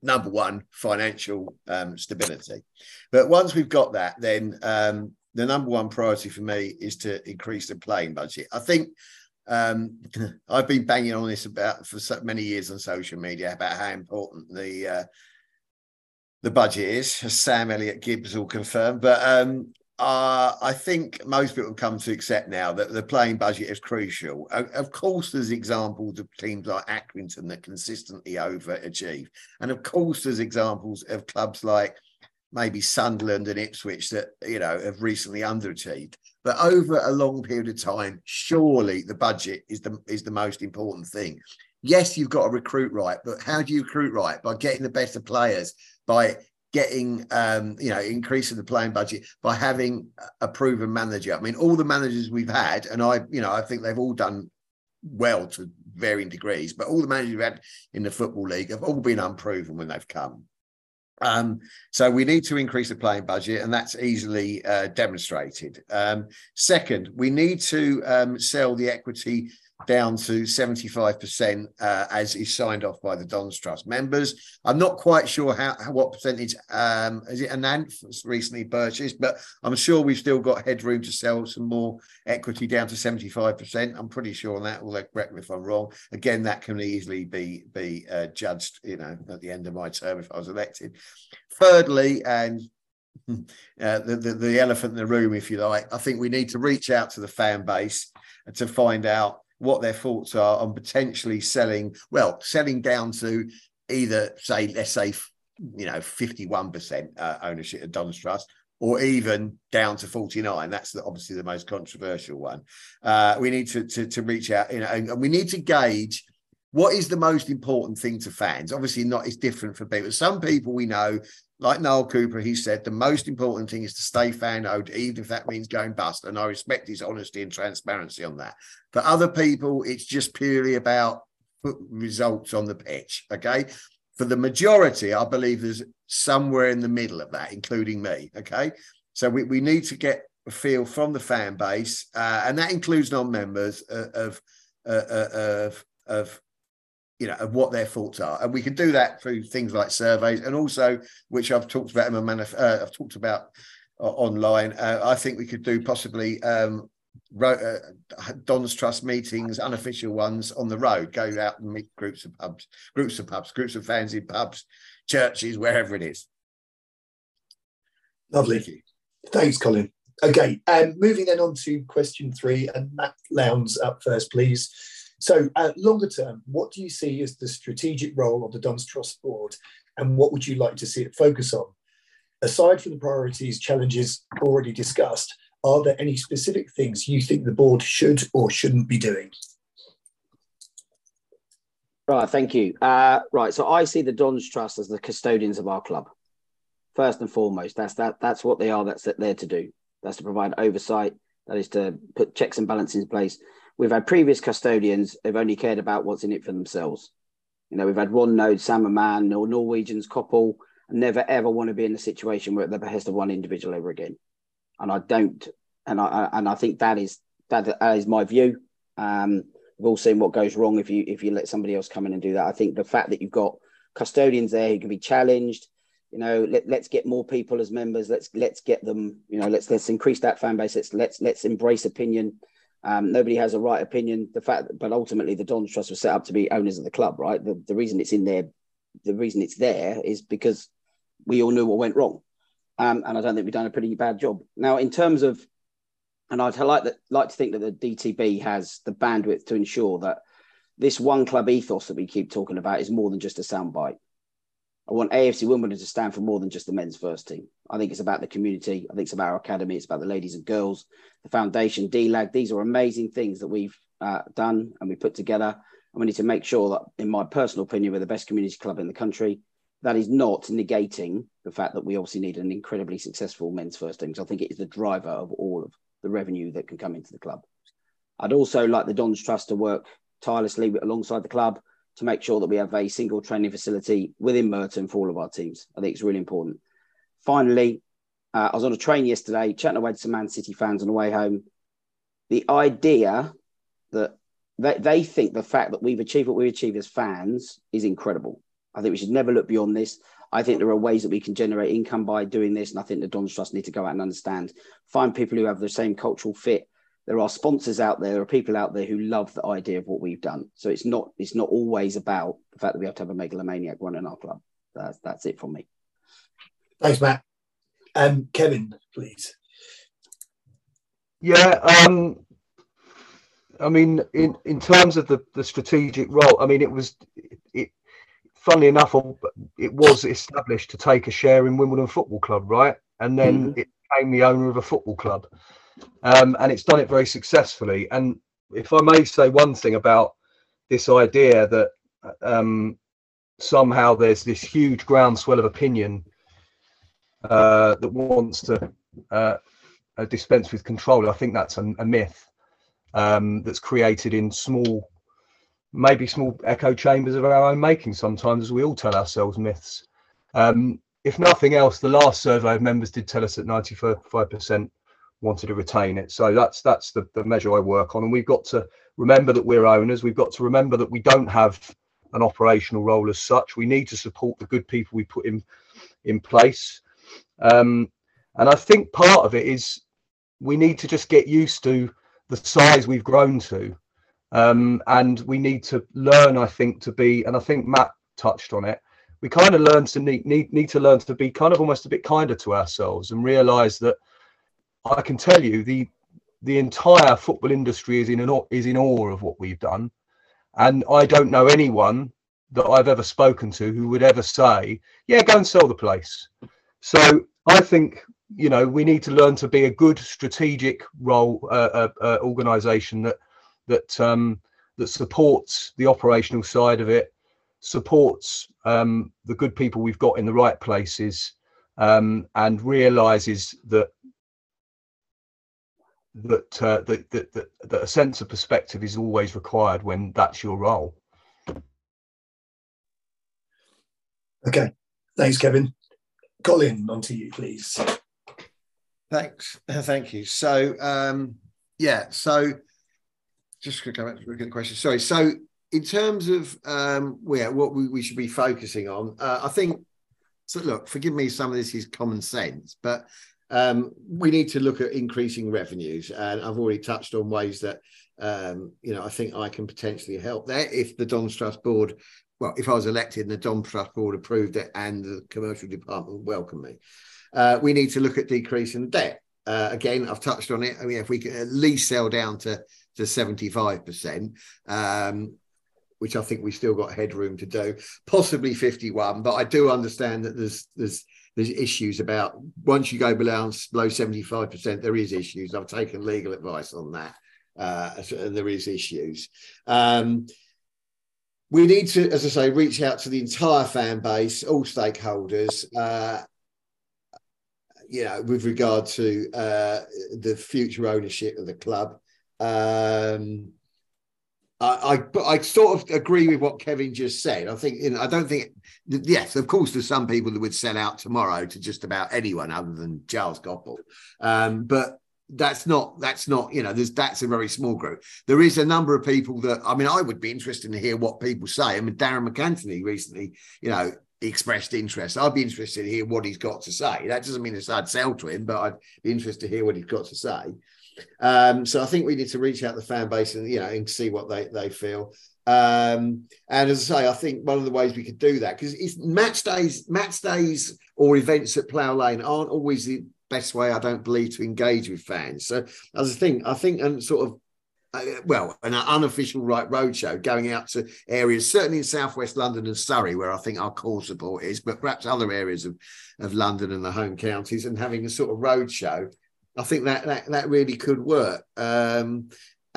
number one, financial stability. But once we've got that, then the number one priority for me is to increase the playing budget. I think I've been banging on this for so many years on social media about how important the budget is, as Sam Elliott-Gibbs will confirm. But I think most people have come to accept now that the playing budget is crucial. Of course, there's examples of teams like Accrington that consistently overachieve. And of course, there's examples of clubs like maybe Sunderland and Ipswich that, have recently underachieved. But over a long period of time, surely the budget is the most important thing. Yes, you've got to recruit right, but how do you recruit right? By getting the better players, by getting, increasing the playing budget, by having a proven manager. I mean, all the managers we've had, and I think they've all done well to varying degrees, but all the managers we've had in the Football League have all been unproven when they've come. So we need to increase the playing budget, and that's easily demonstrated. Second, we need to sell the equity down to 75% as is signed off by the Dons Trust members. I'm not quite sure what percentage, is it Ananth recently purchased, but I'm sure we've still got headroom to sell some more equity down to 75%. I'm pretty sure on that, although correct me if I'm wrong. Again, that can easily be judged, at the end of my term if I was elected. Thirdly, and the elephant in the room, if you like, I think we need to reach out to the fan base to find out what their thoughts are on potentially selling down to either, let's say, 51% ownership of Dons Trust, or even down to 49. That's obviously the most controversial one. We need to reach out, and we need to gauge what is the most important thing to fans. Obviously, it's different for people. Some people we know, like Noel Cooper, he said the most important thing is to stay fan-owned, even if that means going bust. And I respect his honesty and transparency on that. For other people, it's just purely about results on the pitch, okay? For the majority, I believe there's somewhere in the middle of that, including me, okay? So we need to get a feel from the fan base, and that includes non-members of what their thoughts are. And we can do that through things like surveys, and also, which I've talked about I've talked about online. I think we could do possibly Dons Trust meetings, unofficial ones on the road, go out and meet groups of fans in pubs, churches, wherever it is. Lovely. Thanks, Colin. Okay, moving then on to question 3, and Matt Lowndes up first, please. So longer term, what do you see as the strategic role of the Dons Trust board, and what would you like to see it focus on? Aside from the priorities, challenges already discussed, are there any specific things you think the board should or shouldn't be doing? Right, thank you. Right, so I see the Dons Trust as the custodians of our club. First and foremost, that's what they are. That's there to do. That's to provide oversight. That is to put checks and balances in place. We've had previous custodians who've only cared about what's in it for themselves. We've had Ron Node, Sam Mann, or Norwegians, Koppel, and never ever want to be in a situation where at the behest of one individual ever again. And I don't, and I think that is my view. We've all seen what goes wrong if you let somebody else come in and do that. I think the fact that you've got custodians there who can be challenged, let's get more people as members. Let's get them. Let's increase that fan base. Let's embrace opinion. Nobody has a right opinion. But ultimately, the Dons Trust was set up to be owners of the club, right? The reason it's in there, the reason it's there is because we all knew what went wrong, and I don't think we've done a pretty bad job. Now, in terms of, and I'd like to think that the DTB has the bandwidth to ensure that this one club ethos that we keep talking about is more than just a soundbite. I want AFC Wimbledon to stand for more than just the men's first team. I think it's about the community. I think it's about our academy. It's about the ladies and girls, the foundation, DLAG. These are amazing things that we've done and we put together. And we need to make sure that, in my personal opinion, we're the best community club in the country. That is not negating the fact that we obviously need an incredibly successful men's first team. So I think it is the driver of all of the revenue that can come into the club. I'd also like the Dons Trust to work tirelessly alongside the club to make sure that we have a single training facility within Merton for all of our teams. I think it's really important. Finally, I was on a train yesterday, chatting away to some Man City fans on the way home. The idea that they think the fact that we've achieved what we achieved as fans is incredible. I think we should never look beyond this. I think there are ways that we can generate income by doing this. And I think the Dons Trust need to go out and understand, find people who have the same cultural fit. There are sponsors out there are people out there who love the idea of what we've done. So it's not always about the fact that we have to have a megalomaniac running our club. That's it from me. Thanks, Matt. Kevin, please. Yeah, I mean, in terms of the strategic role, I mean, funnily enough, it was established to take a share in Wimbledon Football Club, right? And then it became the owner of a football club. And it's done it very successfully. And if I may say one thing about this idea that somehow there's this huge groundswell of opinion that wants to dispense with control, I think that's a myth that's created in maybe small echo chambers of our own making sometimes, as we all tell ourselves myths. If nothing else, the last survey of members did tell us that 95% wanted to retain it. So that's the measure I work on. And we've got to remember that we're owners. We've got to remember that we don't have an operational role as such. We need to support the good people we put in place. And I think part of it is we need to just get used to the size we've grown to. And we need to learn, I think, to be, and I think Matt touched on it, we kind of need to learn to be kind of almost a bit kinder to ourselves and realise that I can tell you the entire football industry is in awe of what we've done. And I don't know anyone that I've ever spoken to who would ever say, yeah, go and sell the place. So I think, you know, we need to learn to be a good strategic role, organisation that supports the operational side of it, supports the good people we've got in the right places, and realises that a sense of perspective is always required when that's your role. Okay, thanks, Kevin. Colin, on to you, please. Thanks, thank you. So, so just to go back to the question. Sorry. So, in terms of what we should be focusing on, I think. So, look, forgive me, some of this is common sense, but we need to look at increasing revenues, and I've already touched on ways that I think I can potentially help there if the Dons Trust board. Well, if I was elected and the Dons Trust board approved it and the commercial department welcomed me, we need to look at decreasing the debt. Again, I've touched on it. I mean, if we could at least sell down to 75%, which I think we still got headroom to do, possibly 51. But I do understand that there's issues about once you go below 75%, there is issues. I've taken legal advice on that. So there is issues. We need to, as I say, reach out to the entire fan base, all stakeholders, with regard to the future ownership of the club. I sort of agree with what Kevin just said. I think, I don't think, yes, of course, there's some people that would sell out tomorrow to just about anyone other than Charles Goppel. But that's not, that's a very small group. There is a number of people that, I mean, I would be interested to hear what people say. I mean, Darren McAntony recently, expressed interest. I'd be interested to hear what he's got to say. That doesn't mean I'd sell to him, but I'd be interested to hear what he's got to say. So I think we need to reach out to the fan base and see what they feel. And as I say, I think one of the ways we could do that, because match days or events at Plough Lane aren't always the best way, I don't believe, to engage with fans. So as a thing, I think an unofficial roadshow going out to areas, certainly in southwest London and Surrey, where I think our core support is, but perhaps other areas of London and the home counties, and having a sort of roadshow, I think that really could work. And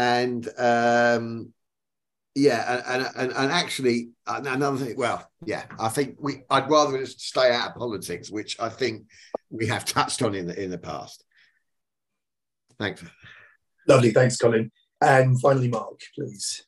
actually another thing. Well, yeah, I think I'd rather just stay out of politics, which I think we have touched on in the past. Thanks. Lovely, thanks, Colin. And finally, Mark, please.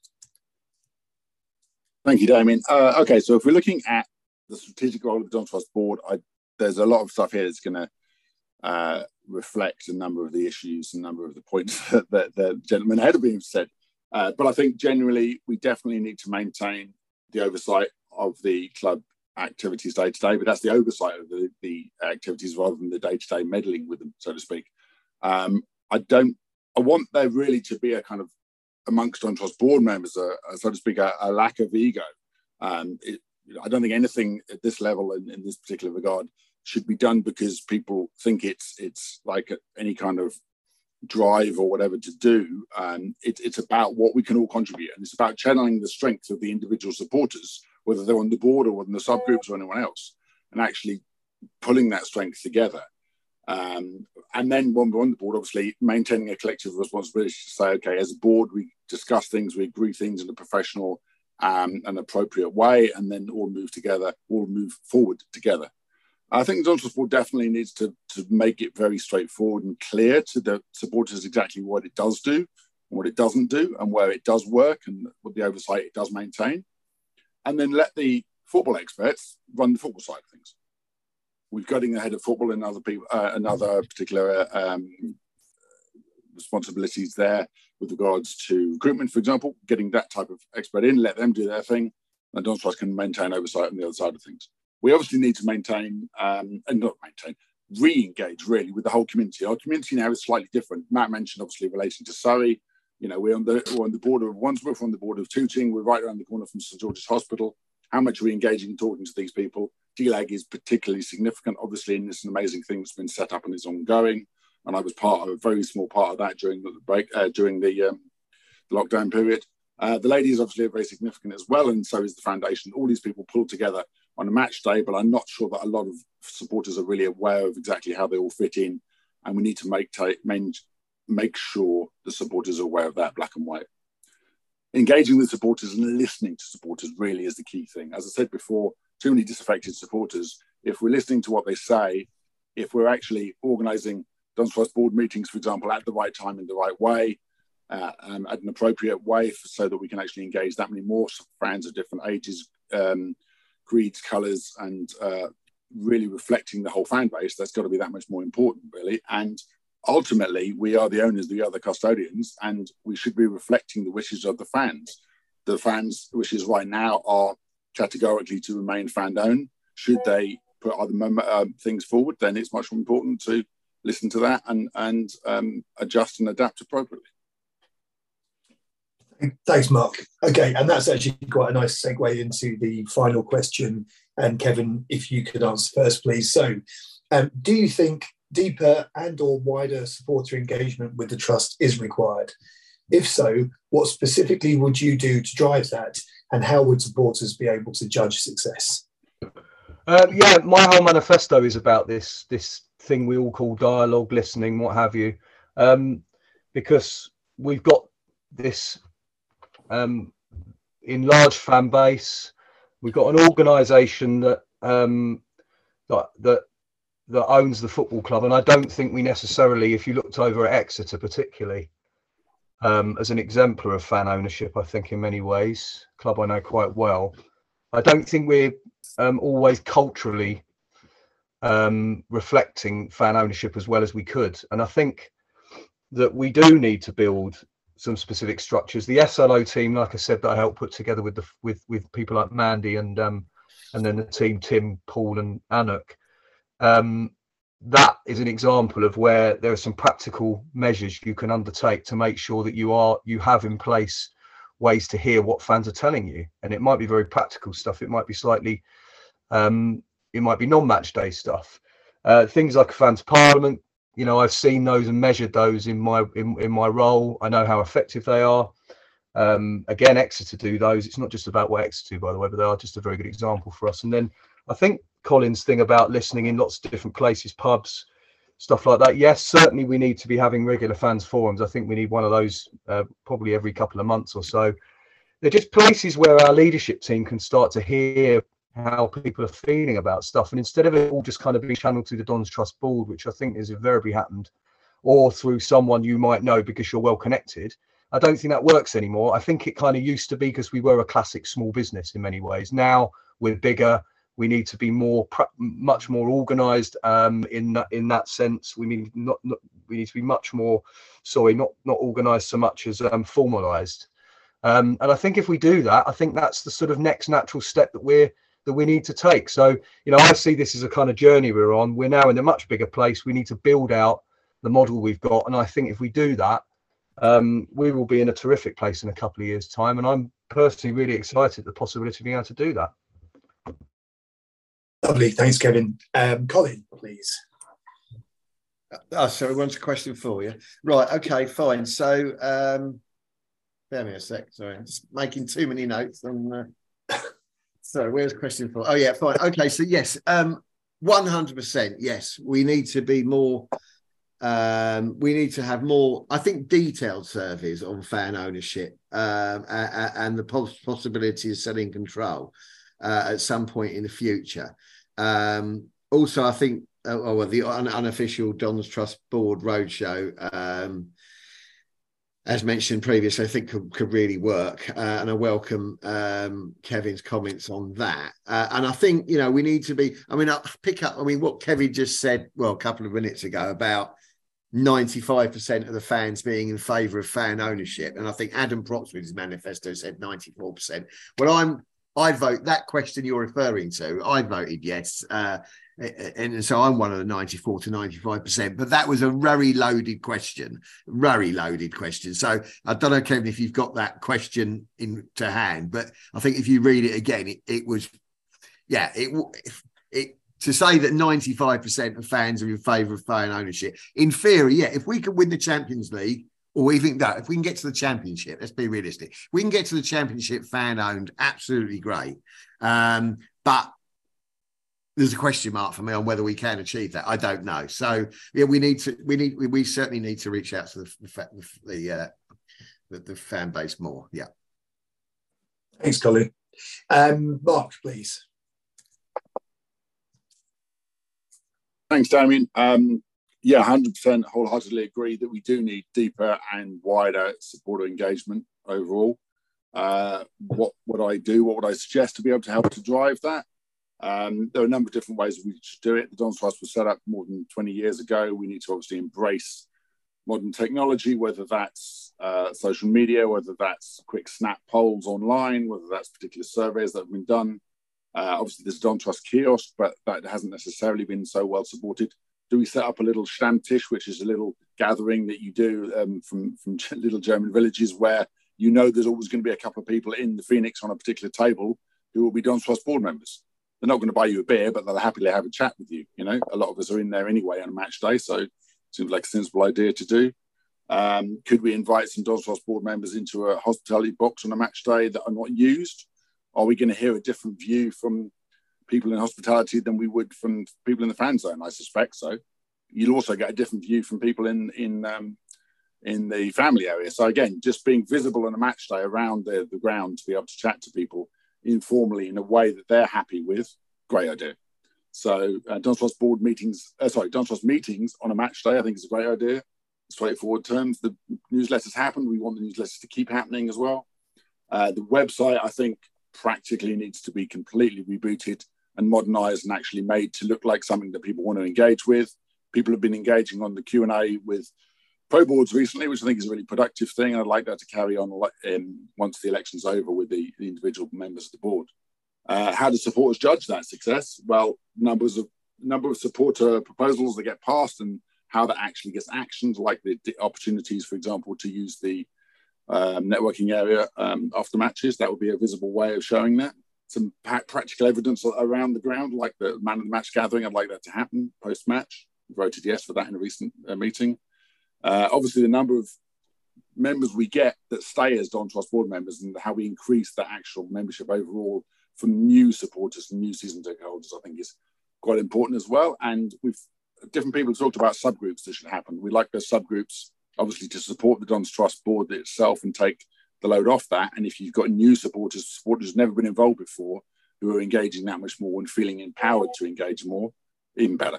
Thank you, Damien. Okay, so if we're looking at the strategic role of the Dons Trust board, there's a lot of stuff here that's going to reflect a number of the issues, a number of the points that the gentleman ahead of me have said. But I think generally we definitely need to maintain the oversight of the club activities day to day, but that's the oversight of the activities rather than the day-to-day meddling with them, so to speak. I want there really to be a kind of, amongst Don Trust board members, so to speak, a lack of ego. I don't think anything at this level in this particular regard should be done because people think it's like any kind of drive or whatever to do. It's about what we can all contribute, and it's about channeling the strength of the individual supporters, whether they're on the board or within the subgroups or anyone else, and actually pulling that strength together. And then when we're on the board, obviously maintaining a collective responsibility to say, okay, as a board, we discuss things, we agree things in a professional and appropriate way, and then all move together, all move forward together. I think the Don Trust board definitely needs to make it very straightforward and clear to the supporters exactly what it does do and what it doesn't do, and where it does work and what the oversight it does maintain. And then let the football experts run the football side of things. We're getting ahead of football and other people, another particular responsibilities there with regards to recruitment, for example, getting that type of expert in, let them do their thing, and Don Trust can maintain oversight on the other side of things. We obviously need to re-engage really with the whole community. Our community now is slightly different. Matt mentioned obviously relating to Surrey. You know, we're on the border of Wandsworth, we're on the border of Tooting, we're right around the corner from St George's Hospital. How much are we engaging and talking to these people? DLAG is particularly significant, obviously, and it's an amazing thing that's been set up and is ongoing. And I was part of a very small part of that during the break, during the lockdown period. The ladies obviously are very significant as well, and so is the foundation. All these people pulled together on a match day, but I'm not sure that a lot of supporters are really aware of exactly how they all fit in, and we need to make sure the supporters are aware of that, black and white. Engaging with supporters and listening to supporters really is the key thing. As I said before, too many disaffected supporters. If we're listening to what they say, if we're actually organising Don Trust board meetings, for example, at the right time in the right way, at an appropriate way, so that we can actually engage that many more fans of different ages, creeds, colours, and really reflecting the whole fan base, that's got to be that much more important, really. And ultimately, we are the owners, we are the custodians, and we should be reflecting the wishes of the fans. The fans' wishes right now are categorically to remain fan-owned. Should they put other things forward, then it's much more important to listen to that and adjust and adapt appropriately. Thanks, Mark. Okay, and that's actually quite a nice segue into the final question. And Kevin, if you could answer first, please. So, do you think deeper and or wider supporter engagement with the Trust is required? If so, what specifically would you do to drive that, and how would supporters be able to judge success? Yeah, my whole manifesto is about this thing we all call dialogue, listening, what have you, because we've got this enlarged fan base. We've got an organisation that owns the football club, and I don't think we necessarily, if you looked over at Exeter particularly, as an exemplar of fan ownership, I think in many ways, club I know quite well, I don't think we're always culturally reflecting fan ownership as well as we could. And I think that we do need to build some specific structures. The SLO team, like I said, that I helped put together with people like Mandy and then the team, Tim, Paul and Anuk, that is an example of where there are some practical measures you can undertake to make sure that you have in place ways to hear what fans are telling you. And it might be very practical stuff. It might be slightly, it might be non-match day stuff. Things like a fans parliament, you know, I've seen those and measured those in my role. I know how effective they are. Again, Exeter do those. It's not just about what Exeter do, by the way, but they are just a very good example for us. And then I think Colin's thing about listening in lots of different places, pubs, stuff like that. Yes, certainly we need to be having regular fans forums. I think we need one of those probably every couple of months or so. They're just places where our leadership team can start to hear how people are feeling about stuff. And instead of it all just kind of being channeled through the Don's Trust board, which I think has invariably happened, or through someone you might know because you're well connected, I don't think that works anymore. I think it kind of used to be because we were a classic small business in many ways. Now we're bigger. We need to be much more organised in that sense. We need to be much more, not organised so much as formalised. And I think if we do that, I think that's the sort of next natural step that that we need to take. So, I see this as a kind of journey we're on. We're now in a much bigger place. We need to build out the model we've got. And I think if we do that, we will be in a terrific place in a couple of years' time. And I'm personally really excited at the possibility of being able to do that. Lovely. Thanks, Kevin. Colin, please. Oh, sorry, one's a question for you. Right, okay, fine. So, bear me a sec. Sorry, I'm just making too many notes. Sorry, where's the question for? Oh, yeah, fine. Okay, so yes, 100%. Yes, we need to be more. We need to have more, I think, detailed surveys on fan ownership and the possibility of selling control at some point in the future. Also, I think the unofficial Don's Trust Board Roadshow, as mentioned previously, I think could really work. And I welcome Kevin's comments on that. And I think, we need to be, I'll pick up, what Kevin just said, a couple of minutes ago about 95% of the fans being in favour of fan ownership. And I think Adam Proxwood's manifesto said 94%. Well, I vote that question you're referring to. I voted yes. And so I'm one of the 94 to 95%, but that was a very loaded question. So I don't know, Kevin, if you've got that question to hand, but I think if you read it again, it was, to say that 95% of fans are in favour of fan ownership. In theory, if we could win the Champions League, or even that, if we can get to the Championship, let's be realistic. If we can get to the Championship fan-owned, absolutely great. But there's a question mark for me on whether we can achieve that. I don't know. So we certainly need to reach out to the fan base more. Yeah. Thanks, Colin. Mark, please. Thanks, Damien. 100% wholeheartedly agree that we do need deeper and wider supporter engagement overall. What would I suggest to be able to help to drive that? There are a number of different ways we should do it. The Don's Trust was set up more than 20 years ago. We need to obviously embrace modern technology, whether that's social media, whether that's quick snap polls online, whether that's particular surveys that have been done. Obviously, there's a Don's Trust kiosk, but that hasn't necessarily been so well supported. Do we set up a little Stammtisch, which is a little gathering that you do from little German villages where there's always going to be a couple of people in the Phoenix on a particular table who will be Don's Trust board members. They're not going to buy you a beer, but they'll happily have a chat with you. A lot of us are in there anyway on a match day, so it seems like a sensible idea to do. Could we invite some Don's Trust board members into a hospitality box on a match day that are not used? Are we going to hear a different view from people in hospitality than we would from people in the fan zone? I suspect so. You'll also get a different view from people in the family area. So again, just being visible on a match day around the ground to be able to chat to people informally in a way that they're happy with, great idea. So Don's Trust board meetings, Don's Trust meetings on a match day, I think is a great idea. Straightforward terms. The newsletters happen. We want the newsletters to keep happening as well. The website, I think, practically needs to be completely rebooted and modernized and actually made to look like something that people want to engage with. People have been engaging on the Q&A with pro boards recently, which I think is a really productive thing. I'd like that to carry on once the election's over with the individual members of the board. How do supporters judge that success? Well, number of supporter proposals that get passed and how that actually gets actioned, like the opportunities, for example, to use the networking area after matches. That would be a visible way of showing that. Some practical evidence around the ground, like the man of the match gathering. I'd like that to happen post-match. Voted yes for that in a recent meeting. Obviously, the number of members we get that stay as Don's Trust board members and how we increase the actual membership overall from new supporters and new season ticket holders, I think is quite important as well. And different people have talked about subgroups that should happen. We like those subgroups, obviously, to support the Don's Trust board itself and take the load off that. And if you've got new supporters who've never been involved before, who are engaging that much more and feeling empowered to engage more, even better.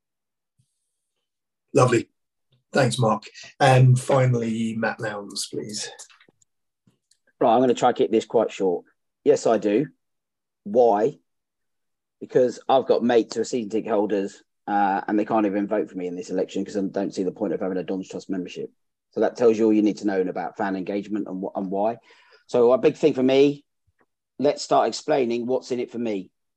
Lovely. Thanks, Mark. And finally, Matt Lowndes, please. Right, I'm going to try to keep this quite short. Yes, I do. Why? Because I've got mates who are season ticket holders and they can't even vote for me in this election because I don't see the point of having a Don's Trust membership. So that tells you all you need to know about fan engagement and why. So a big thing for me, let's start explaining what's in it for me.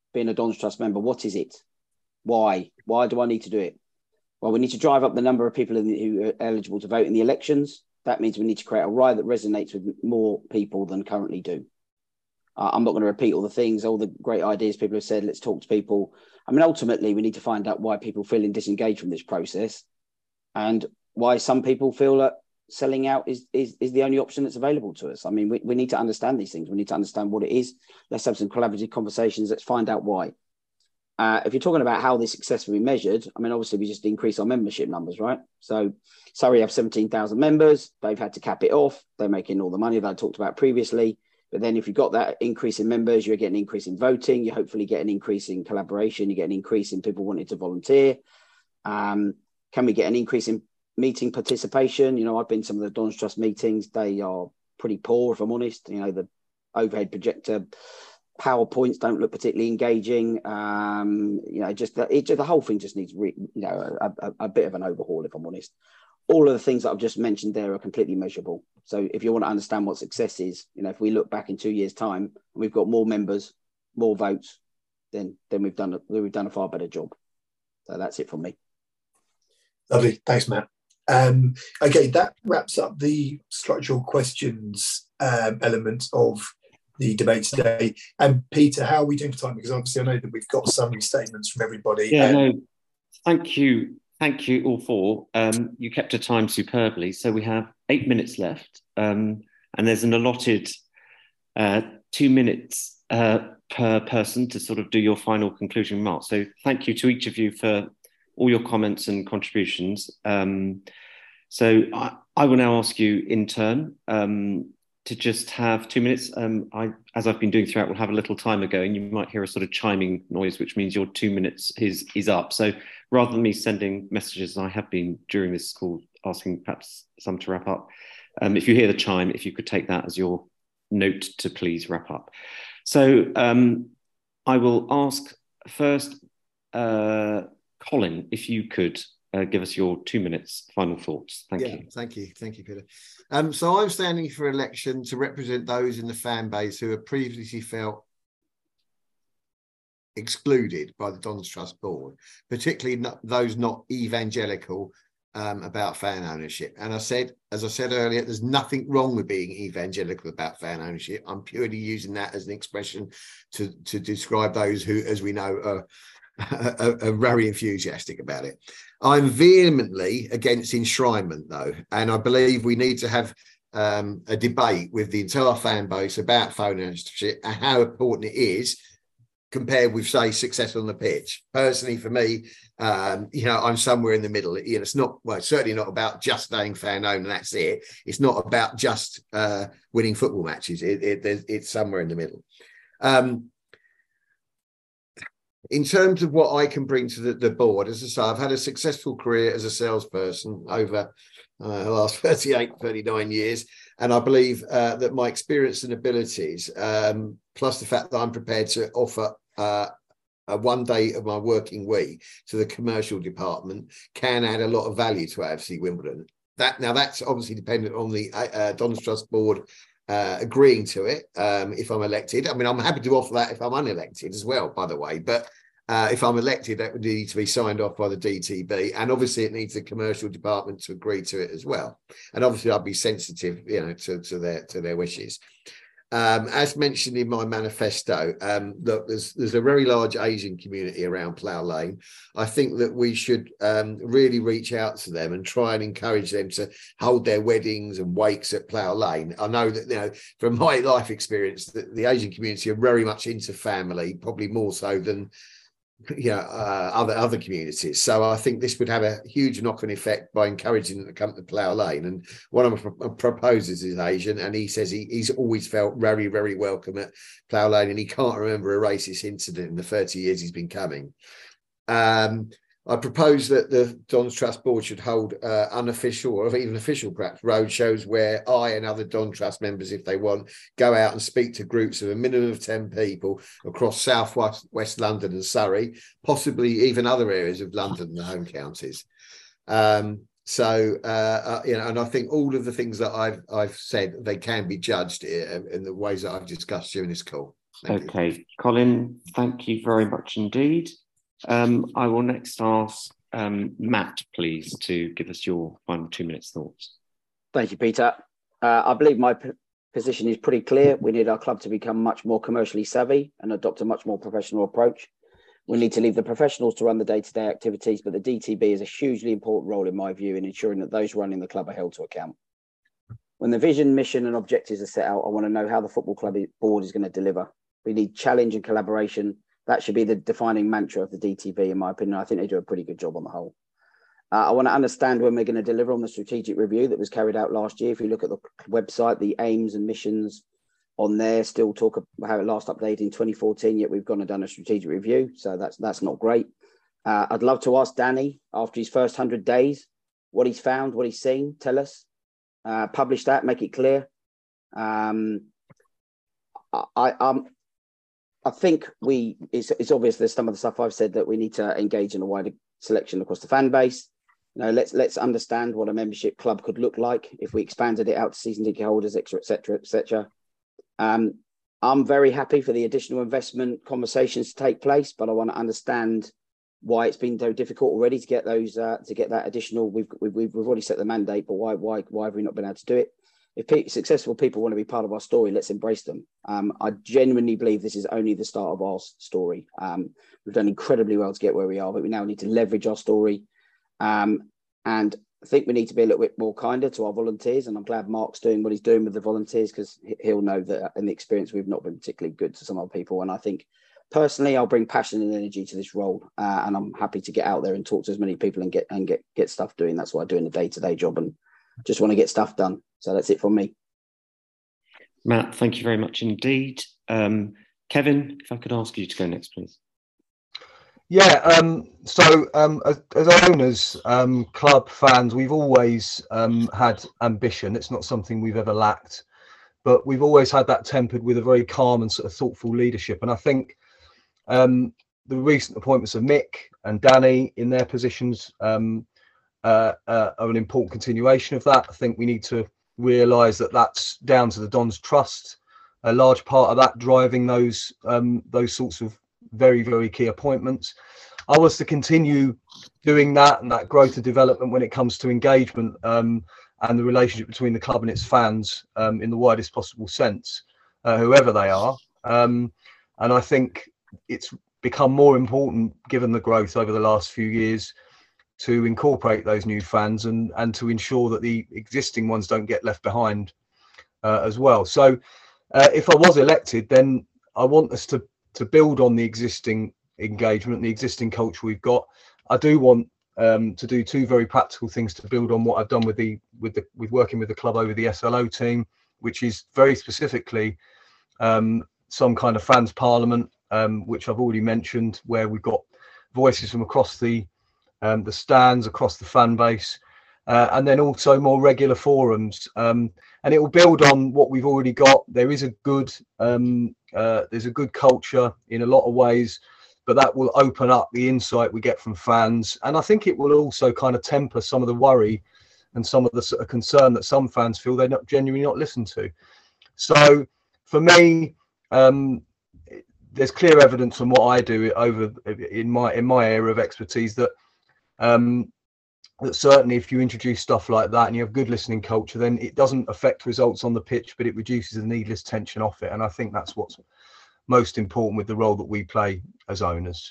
being a Dons Trust member, what is it? Why? Why do I need to do it? Well, we need to drive up the number of people who are eligible to vote in the elections. That means we need to create a ride that resonates with more people than currently do. I'm not going to repeat all the things, all the great ideas people have said. Let's talk to people. I mean, ultimately, we need to find out why people feel disengaged from this process and why some people feel that selling out is the only option that's available to us. I mean, we need to understand these things. We need to understand what it is. Let's have some collaborative conversations. Let's find out why. If you're talking about how this success will be measured, I mean, obviously, we just increase our membership numbers, right? So Surrey have 17,000 members. They've had to cap it off. They're making all the money that I talked about previously. But then if you've got that increase in members, you're getting an increase in voting. You hopefully get an increase in collaboration. You get an increase in people wanting to volunteer. Can we get an increase in meeting participation? You know, I've been to some of the Dons Trust meetings. They are pretty poor, if I'm honest. You know, the overhead projector PowerPoints don't look particularly engaging. You know, the whole thing just needs, a bit of an overhaul, if I'm honest. All of the things that I've just mentioned there are completely measurable. So if you want to understand what success is, you know, if we look back in 2 years' time and we've got more members, more votes, then we've done a far better job. So that's it from me. Lovely. Thanks, Matt. Okay, that wraps up the structural questions element of the debate today. And Peter, how are we doing for time? Because obviously I know that we've got summary statements from everybody. Yeah, no, thank you. Thank you all four. You kept to time superbly. So we have 8 minutes left, and there's an allotted 2 minutes per person to sort of do your final conclusion remarks. So thank you to each of you for all your comments and contributions. So I will now ask you in turn to just have 2 minutes. As I've been doing throughout, we'll have a little timer going. You might hear a sort of chiming noise, which means your 2 minutes is up. So rather than me sending messages, I have been during this call asking perhaps some to wrap up. If you hear the chime, if you could take that as your note to please wrap up. So I will ask first, Colin, if you could give us your 2 minutes final thoughts. Thank you. Thank you, Peter. So I'm standing for election to represent those in the fan base who have previously felt excluded by the Dons Trust board, particularly those not evangelical about fan ownership. And as I said earlier, there's nothing wrong with being evangelical about fan ownership. I'm purely using that as an expression to describe those who, as we know, are very enthusiastic about it. I'm vehemently against enshrinement, though, and I believe we need to have a debate with the entire fan base about fan ownership and how important it is compared with, say, success on the pitch. Personally, for me, I'm somewhere in the middle. It's not, well, it's certainly not about just staying fan owned and that's it. It's not about just winning football matches. It's somewhere in the middle. In terms of what I can bring to the board, as I say, I've had a successful career as a salesperson over the last 39 years. And I believe that my experience and abilities, plus the fact that I'm prepared to offer one day of my working week to the commercial department, can add a lot of value to AFC Wimbledon. That's obviously dependent on the Dons Trust board agreeing to it if I'm elected. I mean, I'm happy to offer that if I'm unelected as well, by the way. But if I'm elected, that would need to be signed off by the DTB, and obviously it needs the commercial department to agree to it as well. And obviously, I'd be sensitive, to their wishes. As mentioned in my manifesto, look, there's a very large Asian community around Plough Lane. I think that we should really reach out to them and try and encourage them to hold their weddings and wakes at Plough Lane. I know that, from my life experience, that the Asian community are very much into family, probably more so than other communities. So I think this would have a huge knock-on effect by encouraging them to come to Plough Lane. And one of my proposers is Asian, and he says he's always felt very, very welcome at Plough Lane, and he can't remember a racist incident in the 30 years he's been coming. I propose that the Dons Trust board should hold unofficial or even official, perhaps, road shows where I and other Dons Trust members, if they want, go out and speak to groups of a minimum of 10 people across South West London and Surrey, possibly even other areas of London and the home counties. And I think all of the things that I've said, they can be judged in the ways that I've discussed during this call. Okay, Colin, thank you very much indeed. I will next ask Matt, please, to give us your final 2 minutes thoughts. Thank you, Peter. I believe my position is pretty clear. We need our club to become much more commercially savvy and adopt a much more professional approach. We need to leave the professionals to run the day-to-day activities, but the DTB is a hugely important role, in my view, in ensuring that those running the club are held to account. When the vision, mission and objectives are set out, I want to know how the football club board is going to deliver. We need challenge and collaboration. That should be the defining mantra of the DTB, in my opinion. I think they do a pretty good job on the whole. I want to understand when we're going to deliver on the strategic review that was carried out last year. If you look at the website, the aims and missions on there still talk about how it last updated in 2014, yet we've gone and done a strategic review. So that's not great. I'd love to ask Danny, after his first 100 days, what he's found, what he's seen. Tell us. Publish that, make it clear. I think it's obvious there's some of the stuff I've said that we need to engage in a wider selection across the fan base. You know, let's understand what a membership club could look like if we expanded it out to season ticket holders, et cetera. I'm very happy for the additional investment conversations to take place, but I want to understand why it's been so difficult already to get those to get that additional. We've already set the mandate, but why have we not been able to do it? If successful people want to be part of our story, let's embrace them. I genuinely believe this is only the start of our story. We've done incredibly well to get where we are, but we now need to leverage our story. And I think we need to be a little bit more kinder to our volunteers. And I'm glad Mark's doing what he's doing with the volunteers, because he'll know that in the experience, we've not been particularly good to some other people. And I think personally, I'll bring passion and energy to this role. And I'm happy to get out there and talk to as many people and get stuff doing. That's what I do in the day-to-day job, and just want to get stuff done. So that's it from me. Matt, thank you very much indeed. Kevin, if I could ask you to go next, please. Yeah, as owners, club fans, we've always had ambition. It's not something we've ever lacked, but we've always had that tempered with a very calm and sort of thoughtful leadership. And I think the recent appointments of Mick and Danny in their positions are an important continuation of that. I think we need to realise that that's down to the Don's trust. A large part of that driving those sorts of very, very key appointments. I was to continue doing that and that growth and development when it comes to engagement and the relationship between the club and its fans in the widest possible sense, whoever they are. And I think it's become more important, given the growth over the last few years, to incorporate those new fans and to ensure that the existing ones don't get left behind as well. So if I was elected, then I want us to build on the existing engagement, the existing culture we've got. I do want to do two very practical things to build on what I've done with working with the club over the SLO team, which is very specifically some kind of fans parliament, which I've already mentioned, where we've got voices from across the stands, across the fan base, and then also more regular forums. And it will build on what we've already got. There is a good there's a good culture in a lot of ways, but that will open up the insight we get from fans. And I think it will also kind of temper some of the worry and some of the sort of concern that some fans feel they're not genuinely not listened to. So for me, there's clear evidence from what I do over in my area of expertise that that certainly if you introduce stuff like that and you have good listening culture, then it doesn't affect results on the pitch, but it reduces the needless tension off it. And I think that's what's most important with the role that we play as owners.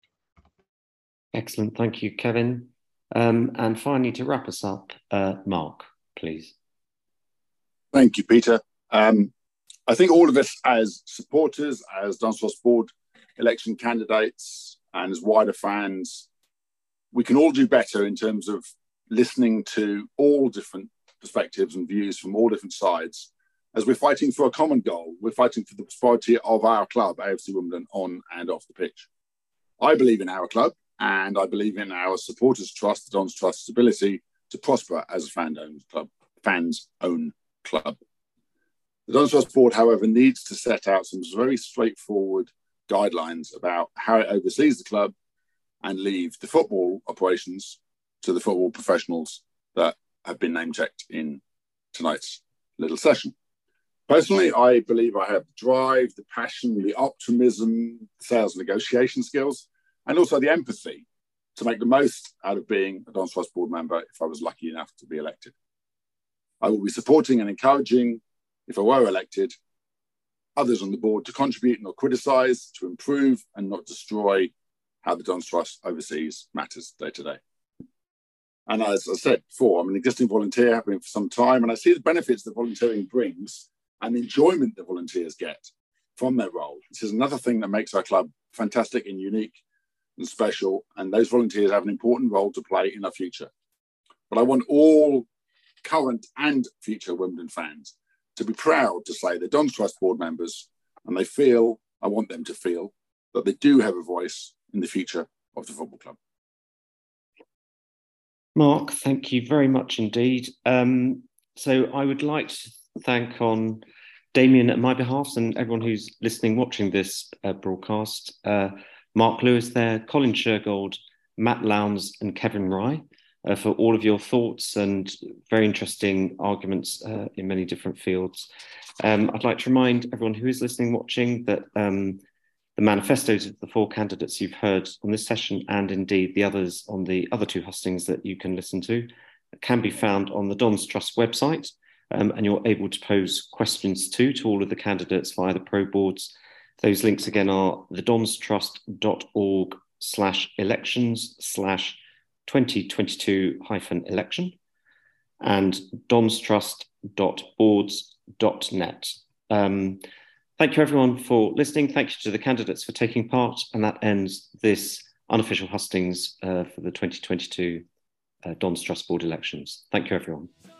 Excellent. Thank you, Kevin. And finally, to wrap us up, Mark, please. Thank you, Peter. I think all of us as supporters, as Dunstos Board election candidates, and as wider fans, we can all do better in terms of listening to all different perspectives and views from all different sides as we're fighting for a common goal. We're fighting for the prosperity of our club, AFC Wimbledon, on and off the pitch. I believe in our club, and I believe in our supporters' trust, the Don's Trust's ability to prosper as a fan-owned club, fans' own club. The Don's Trust Board, however, needs to set out some very straightforward guidelines about how it oversees the club and leave the football operations to the football professionals that have been name-checked in tonight's little session. Personally, I believe I have the drive, the passion, the optimism, sales negotiation skills, and also the empathy to make the most out of being a Dons Trust board member if I was lucky enough to be elected. I will be supporting and encouraging, if I were elected, others on the board to contribute, not criticise, to improve and not destroy how the Dons Trust oversees matters day to day. And as I said before, I'm an existing volunteer, have been for some time, and I see the benefits that volunteering brings and the enjoyment that volunteers get from their role. This is another thing that makes our club fantastic and unique and special, and those volunteers have an important role to play in our future. But I want all current and future Wimbledon fans to be proud to say they're Dons Trust board members, and I want them to feel that they do have a voice in the future of the football club. Mark, thank you very much indeed. So I would like to thank on Damien at my behalf and everyone who's listening, watching this broadcast. Mark Lewis there, Colin Shergold, Matt Lowndes and Kevin Rye for all of your thoughts and very interesting arguments in many different fields. I'd like to remind everyone who is listening, watching that the manifestos of the 4 candidates you've heard on this session and indeed the others on the other 2 hustings that you can listen to can be found on the Dons Trust website. And you're able to pose questions to all of the candidates via the pro boards. Those links again are thedonstrust.org/elections/2022-election and donstrust.boards.net. Thank you everyone for listening. Thank you to the candidates for taking part. And that ends this unofficial hustings for the 2022 Dons Trust board elections. Thank you everyone.